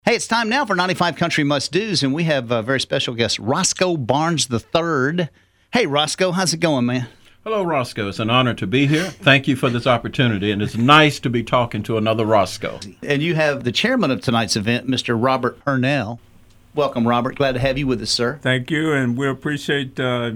Hey, it's time now for 95 Country Must Do's, and we have a very special guest, Roscoe Barnes III. Hey, Roscoe, how's it going, man? Hello, Roscoe. It's an honor to be here. Thank you for this opportunity, and it's nice to be talking to another Roscoe. And you have the chairman of tonight's event, Mr. Robert Purnell. Welcome, Robert. Glad to have you with us, sir. Thank you, and we appreciate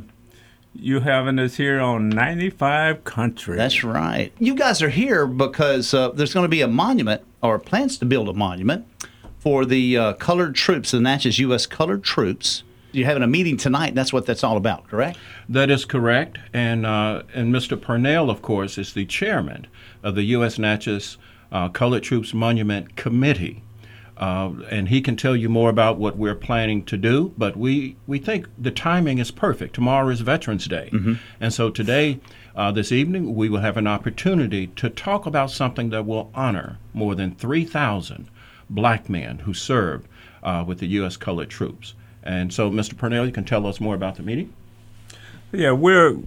you having us here on 95 Country. That's right. You guys are here because there's going to be a monument, or plans to build a monument, for the colored troops, the Natchez U.S. colored troops. You're having a meeting tonight, and that's what that's all about, correct? That is correct. And Mr. Purnell, of course, is the chairman of the U.S. Natchez Colored Troops Monument Committee. And he can tell you more about what we're planning to do, but we think the timing is perfect. Tomorrow is Veterans Day. Mm-hmm. And so today, this evening, we will have an opportunity to talk about something that will honor more than 3,000 black men who served with the U.S. colored troops. And so, Mr. Purnell, you can tell us more about the meeting? Yeah, we're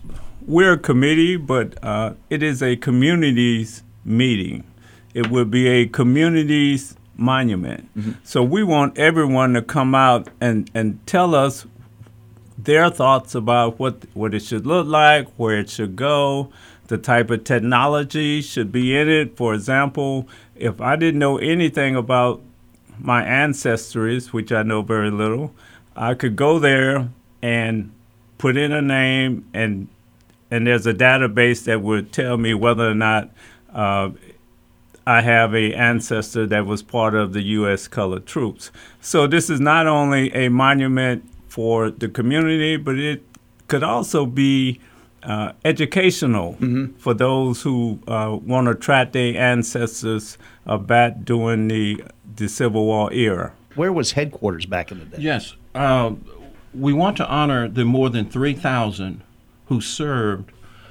a committee, but it is a community's meeting. It will be a community's monument. Mm-hmm. So we want everyone to come out and tell us their thoughts about what it should look like, where it should go, the type of technology should be in it. For example, if I didn't know anything about my ancestries, which I know very little, I could go there and put in a name, and there's a database that would tell me whether or not I have an ancestor that was part of the U.S. colored troops. So this is not only a monument for the community, but it could also be educational for those who want to track their ancestors back during the Civil War era. Where was headquarters back in the day? Yes. We want to honor the more than 3,000 who served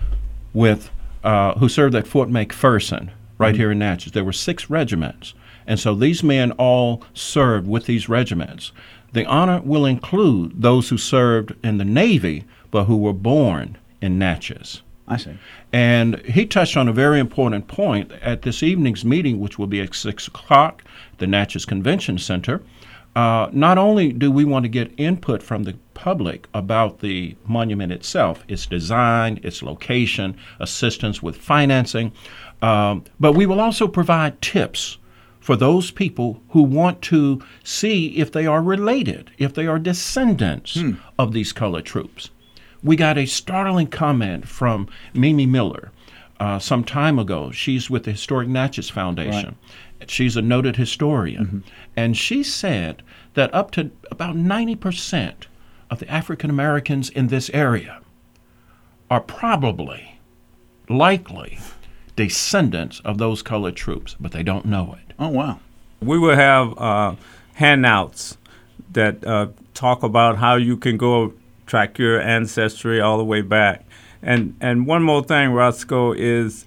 at Fort McPherson right here in Natchez. There were 6 regiments, and so these men all served with these regiments. The honor will include those who served in the Navy but who were born in Natchez. I see. And he touched on a very important point at this evening's meeting, which will be at 6 o'clock, the Natchez Convention Center. Not only do we want to get input from the public about the monument itself, its design, its location, assistance with financing, but we will also provide tips for those people who want to see if they are related, if they are descendants of these colored troops. We got a startling comment from Mimi Miller some time ago. She's with the Historic Natchez Foundation. Right. She's a noted historian. Mm-hmm. And she said that up to about 90% of the African Americans in this area are probably, likely, descendants of those colored troops, but they don't know it. Oh, wow. We will have handouts that talk about how you can go track your ancestry all the way back. And one more thing, Roscoe, is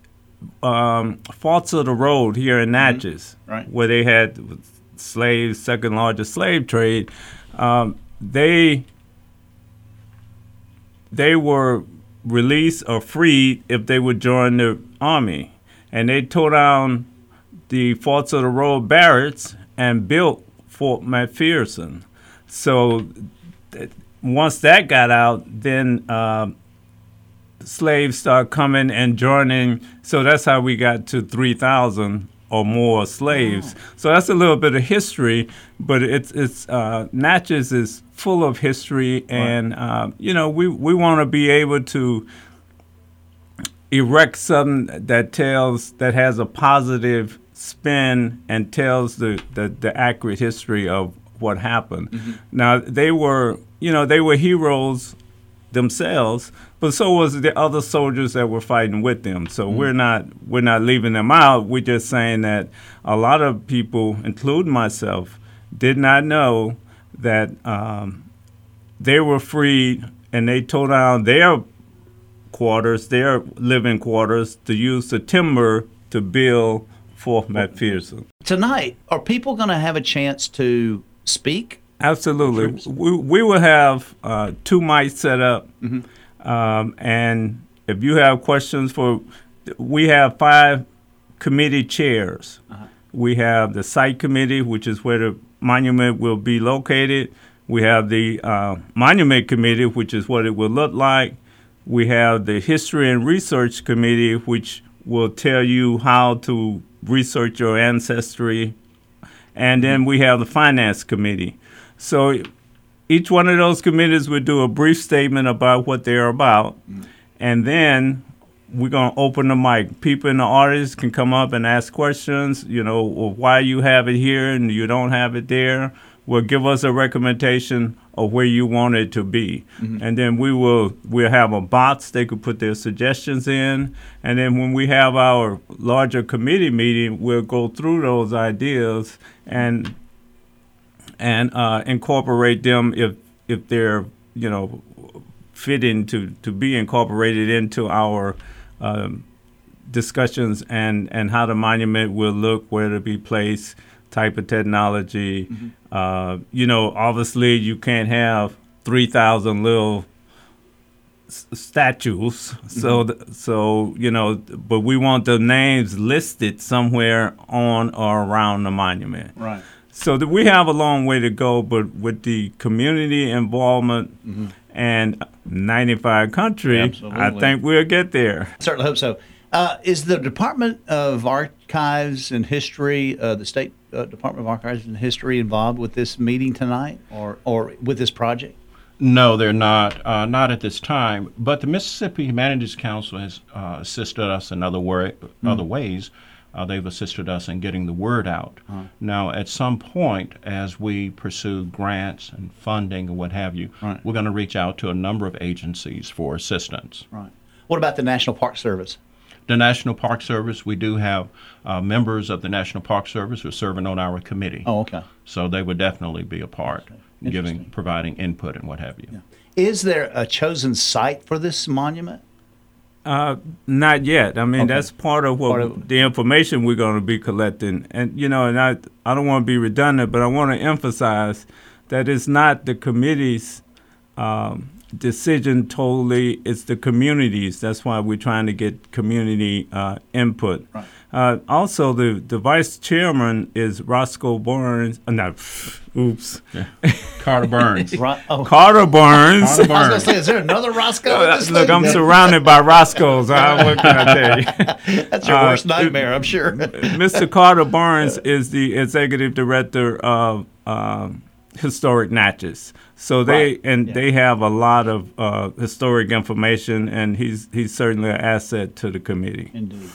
Forks of the Road here in Natchez, where they had slaves, second largest slave trade. They were released or freed if they would join the army. And they tore down the Forks of the Road barracks and built Fort McPherson. So once that got out, then slaves started coming and joining. So that's how we got to 3,000 or more slaves. Wow. So that's a little bit of history, but it's Natchez is full of history, and we want to be able to erect something that has a positive spin and tells the accurate history of what happened. Mm-hmm. Now they were heroes themselves, but so was the other soldiers that were fighting with them. So we're not leaving them out. We're just saying that a lot of people, including myself, did not know that they were freed, and they tore down their quarters, their living quarters, to use the timber to build Fort McPherson. Tonight, are people going to have a chance to speak? Absolutely. We will have 2 mics set up, and if you have questions we have 5 committee chairs We have the site committee, which is where the monument will be located. We have the monument committee, which is what it will look like. We have the history and research committee, which will tell you how to research your ancestry. And then we have the finance committee. So each one of those committees will do a brief statement about what they're about. And then we're going to open the mic. People in the audience can come up and ask questions, why you have it here and you don't have it there. Well, give us a recommendation of where you want it to be. And then we'll have a box they could put their suggestions in. And then when we have our larger committee meeting, we'll go through those ideas and incorporate them if they're, fitting to be incorporated into our discussions and how the monument will look, where to be placed, type of technology. Obviously you can't have 3,000 little statues. But we want the names listed somewhere on or around the monument. Right. So we have a long way to go, but with the community involvement and 95 country, Absolutely. I think we'll get there. Certainly hope so. Is the Department of Archives and History, the State Department of Archives and History, involved with this meeting tonight or with this project? No, they're not. Not at this time. But the Mississippi Humanities Council has assisted us in other ways. They've assisted us in getting the word out. Now, at some point, as we pursue grants and funding and what have you, Right. we're going to reach out to a number of agencies for assistance. Right. What about the National Park Service? The National Park Service, we do have members of the National Park Service who are serving on our committee. Oh, okay. So they would definitely be a part, Interesting. providing input and what have you. Yeah. Is there a chosen site for this monument? Not yet. I mean, Okay. that's part of the information we're going to be collecting. And, I don't want to be redundant, but I want to emphasize that it's not the committee's decision totally. It's the communities. That's why we're trying to get community input. Right. Also, the vice chairman is Roscoe Burns. Oops. Yeah. Carter Burns. Carter Burns. I was going to say, is there another Roscoe in this Look, thing? I'm surrounded by Roscoes. What can I tell you? That's your worst nightmare, I'm sure. Mr. Carter Burns is the executive director of Historic Natchez. So they have a lot of historic information, and he's certainly an asset to the committee. Indeed.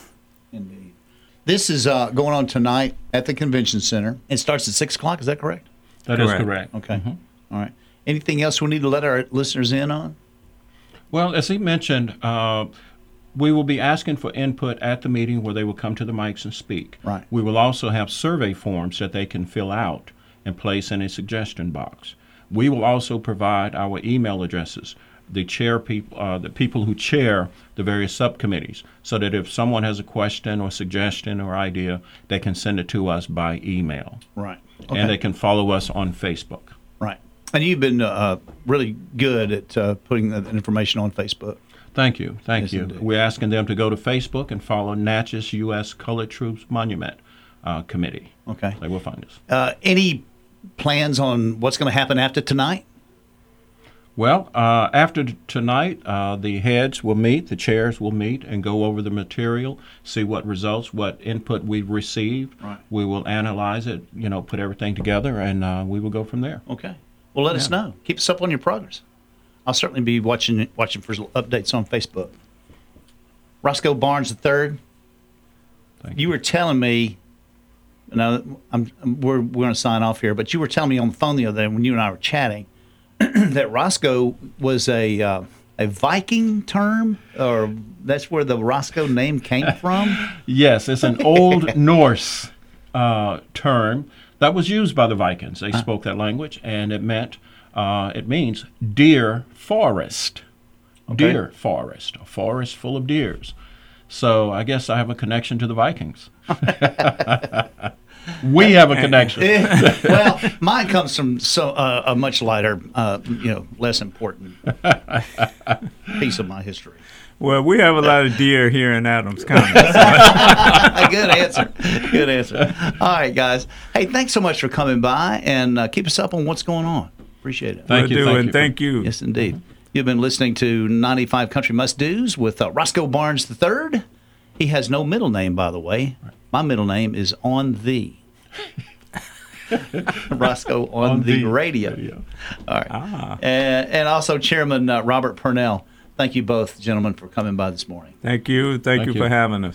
This is going on tonight at the convention center. It starts at 6 o'clock, is that correct? That is correct. Okay. All right. Anything else we need to let our listeners in on? Well, as he mentioned, we will be asking for input at the meeting where they will come to the mics and speak. Right. We will also have survey forms that they can fill out and place in a suggestion box. We will also provide our email addresses, the people who chair the various subcommittees, so that if someone has a question or suggestion or idea, they can send it to us by email. Right. Okay. And they can follow us on Facebook. Right. And you've been really good at putting that information on Facebook. Thank you. Thank Yes, you. indeed. We're asking them to go to Facebook and follow Natchez U.S. Colored Troops Monument Committee. Okay. They will find us. Any plans on what's going to happen after tonight? Well, after tonight, the heads will meet, the chairs will meet, and go over the material, see what results, what input we've received. Right. We will analyze it, put everything together, and we will go from there. Okay. Well, let us know. Keep us up on your progress. I'll certainly be watching for updates on Facebook. Roscoe Barnes III, you were telling me, now we're going to sign off here, but you were telling me on the phone the other day when you and I were chatting that Roscoe was a Viking term, or that's where the Roscoe name came from? Yes, it's an Old Norse term that was used by the Vikings. They spoke that language, and it means deer forest. Okay. Deer forest, a forest full of deers. So I guess I have a connection to the Vikings. We have a connection. Well, mine comes from a much lighter, less important piece of my history. Well, we have a lot of deer here in Adams County. Good answer. Good answer. All right, guys. Hey, thanks so much for coming by, and keep us up on what's going on. Appreciate it. Thank you. Thank you. Yes, indeed. You've been listening to 95 Country Must-Dos with Roscoe Barnes III. He has no middle name, by the way. My middle name is On The. Roscoe on the radio. All right. And also Chairman Robert Purnell. Thank you both, gentlemen, for coming by this morning. Thank you. Thank you for having us.